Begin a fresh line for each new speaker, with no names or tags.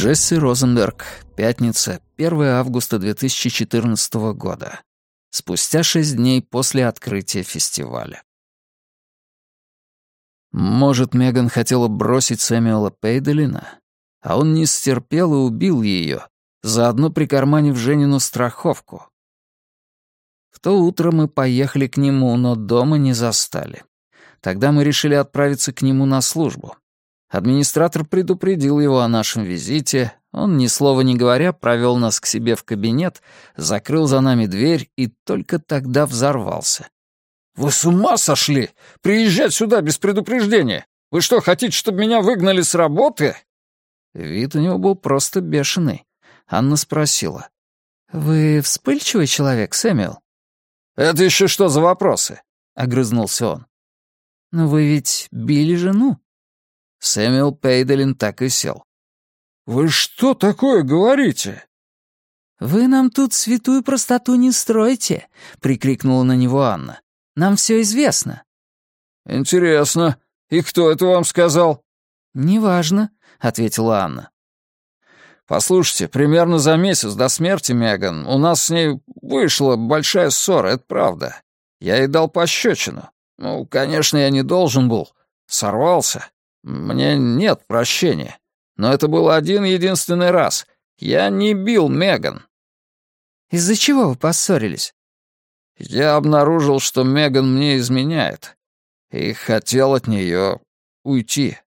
Джесси Розенберг. Пятница, 1 августа 2014 года. Спустя 6 дней после открытия фестиваля. Может, Меган хотела бросить Сэмюэла Пейдолина, а он не стерпел и убил ее, заодно прикарманив Женину страховку. В то утро мы поехали к нему, но дома не застали. Тогда мы решили отправиться к нему на службу. Администратор предупредил его о нашем визите, он, ни слова не говоря, провел нас к себе в кабинет, закрыл за нами дверь и только тогда взорвался. «Вы с ума сошли? Приезжать сюда без предупреждения? Вы что, хотите, чтобы меня выгнали с работы?» Вид у него был просто бешеный. Анна спросила. «Вы вспыльчивый человек, Сэмюэл?» «Это еще что за вопросы?» — огрызнулся он. «Но вы ведь били жену?» Сэмюэл Пейдолин так и сел. «Вы что такое говорите?» «Вы нам тут святую простоту не стройте», — прикрикнула на него Анна. «Нам все известно». «Интересно. И кто это вам сказал?» «Неважно», — ответила Анна. «Послушайте, примерно за месяц до смерти Меган у нас с ней вышла большая ссора, это правда. Я ей дал пощечину. Ну, конечно, я не должен был. Сорвался. Мне нет прощения. Но это был один-единственный раз. Я не бил Меган». «Из-за чего вы поссорились?» «Я обнаружил, что Меган мне изменяет. И хотел от нее уйти».